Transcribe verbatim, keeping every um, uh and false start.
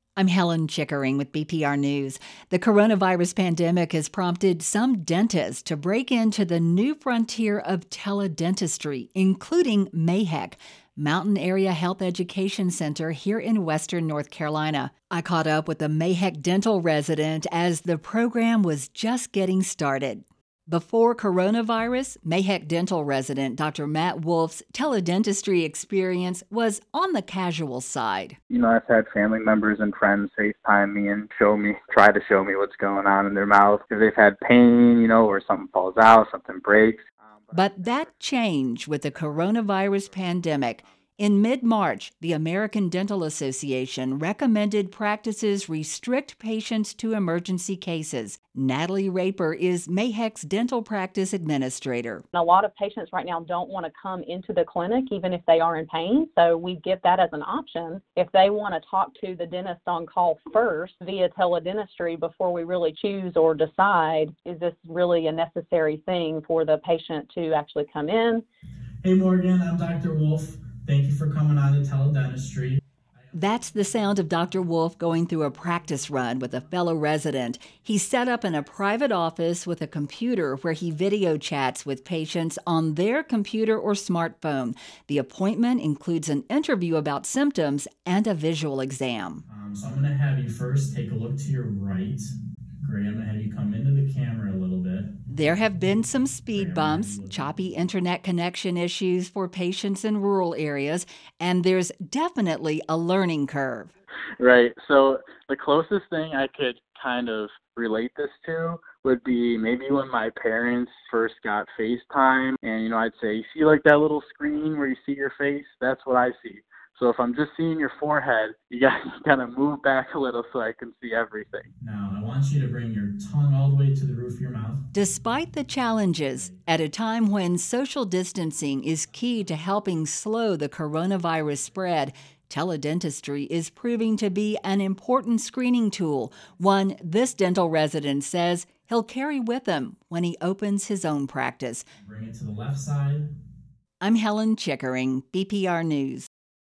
I'm Helen Chickering with B P R News. The coronavirus pandemic has prompted some dentists to break into the new frontier of teledentistry, including MAHEC, Mountain Area Health Education Center here in western North Carolina. I caught up with a MAHEC dental resident as the program was just getting started. Before coronavirus, MAHEC dental resident Doctor Matt Wolf's teledentistry experience was on the casual side. You know, I've had family members and friends FaceTime me and show me, try to show me what's going on in their mouth because they've had pain, you know, or something falls out, something breaks. Um, But that changed with the coronavirus pandemic. In mid-March, the American Dental Association recommended practices restrict patients to emergency cases. Natalie Raper is MAHEC's dental practice administrator. A lot of patients right now don't want to come into the clinic even if they are in pain, so we give that as an option. If they want to talk to the dentist on call first via teledentistry before we really choose or decide, is this really a necessary thing for the patient to actually come in? Hey Morgan, I'm Doctor Wolf. Thank you for coming on to teledentistry. That's the sound of Doctor Wolf going through a practice run with a fellow resident. He's set up in a private office with a computer where he video chats with patients on their computer or smartphone. The appointment includes an interview about symptoms and a visual exam. Um, so I'm going to have you first take a look to your right. Great, I'm going to have you come into the camera a little bit. There have been some speed bumps, choppy internet connection issues for patients in rural areas, and there's definitely a learning curve. Right. So the closest thing I could kind of relate this to would be maybe when my parents first got FaceTime, and, you know, I'd say, you see like that little screen where you see your face? That's what I see. So if I'm just seeing your forehead, you got to kind of move back a little so I can see everything. Now, I want you to bring your tongue all the way to the roof of your mouth. Despite the challenges, at a time when social distancing is key to helping slow the coronavirus spread, teledentistry is proving to be an important screening tool, one this dental resident says he'll carry with him when he opens his own practice. Bring it to the left side. I'm Helen Chickering, B P R News.